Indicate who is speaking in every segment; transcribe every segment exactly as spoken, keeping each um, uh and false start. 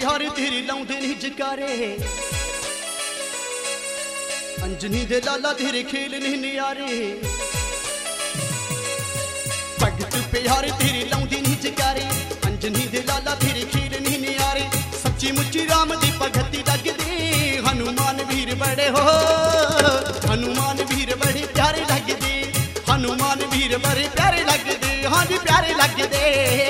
Speaker 1: प्यार तेरे लाउंदे नहीं जकारे अंजनी दे लाला तेरे खेल नहीं नियारे भगत प्यार तेरे लाउंदे नहीं जकारे अंजनी दे लाला तेरे खेल नहीं नियारे सच्ची मुच्ची राम दी भगती लगदे हनुमान वीर बड़े हो हनुमान वीर बड़े प्यारे लगदे हनुमान वीर बड़े प्यारे लगदे हाँ जी प्यारे लगदे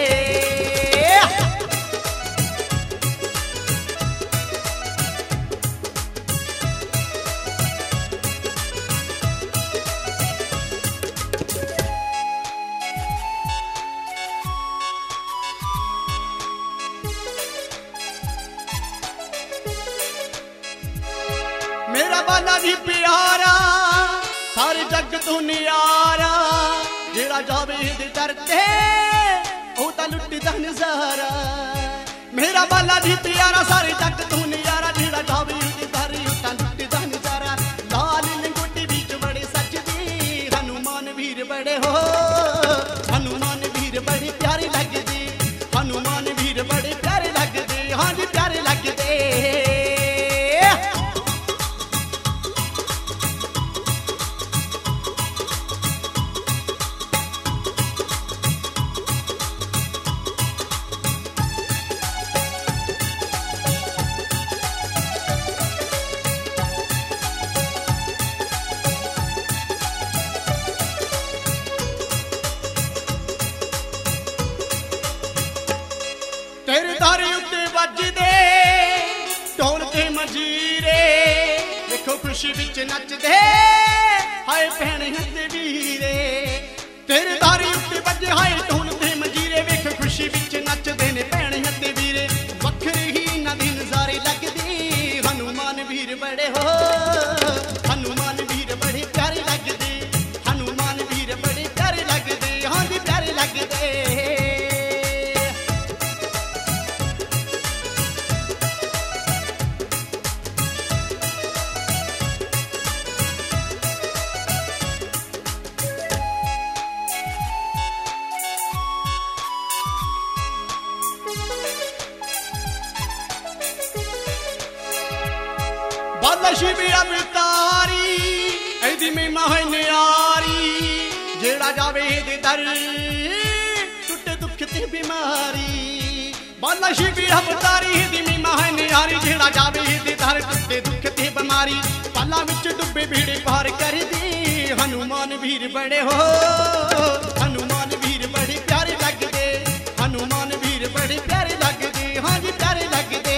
Speaker 1: मेरा बाला जी प्यारा सारे जग तू नियारा जेड़ा जावे दे दर ते ओ ता लुटदा नजारा मेरा बाला जी प्यारा सारे जग तू नियारा जेड़ा जावे दे दर ओ ता लुटदा नजारा लाल लंगोटी बीच बड़े सजदे हनुमान वीर बड़े हो हनुमान वीर बड़े प्यारे लगदे हनुमान वीर बड़े प्यारे लगदे हां जी प्यारे लगदे तेरे दारे उत्ते बजदे ढोल ते मंजीरे देखो खुशी विच नचदे हाय भैण हत्ते वीरे तेरे दारे उत्ते बजे हाय ढोल ते मंजीरे वेख खुशी विच नचदे ने भैण हत्ते वीरे वखरे ही ना दिन नजारे लगदे हनुमान वीर बड़े हो हनुमान वीर बड़े प्यारे लगदे हनुमान वीर बड़े प्यारे लगदे हां जी प्यारे लगदे बाला शिवी अवतारी ऐदी में मां न्यारी जेड़ा जावे दे दर टुटे दुख ते बीमारी बाला शिवी अवतारी ऐदी में मां न्यारी जेड़ा जावे दे दर टुटे दुख ते बीमारी पाला विच डुबे बेड़े पार कर दे हनुमान वीर बड़े हो हनुमान वीर बड़े प्यारे लगदे हनुमान वीर बड़े प्यारे लगदे हां जी प्यारे लगदे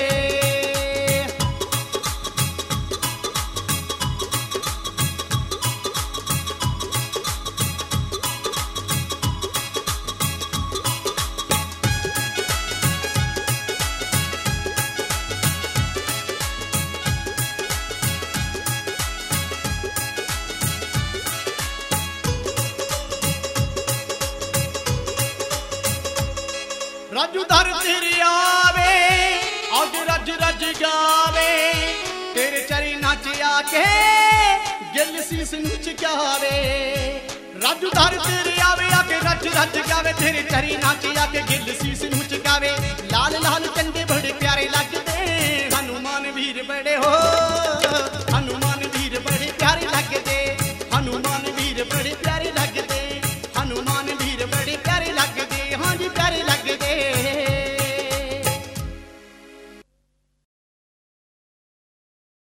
Speaker 1: राजू दर तेरे आवे आज रज रज गावे तेरे चरी नाच आके गिल सीस नुचकावे राजू दर तेरे आवे आके रज रज गावे तेरे चरी नाच आके गिल सीस नुचकावे लाल लाल चंदे बड़े प्यारे लगदे हनुमान वीर बड़े हो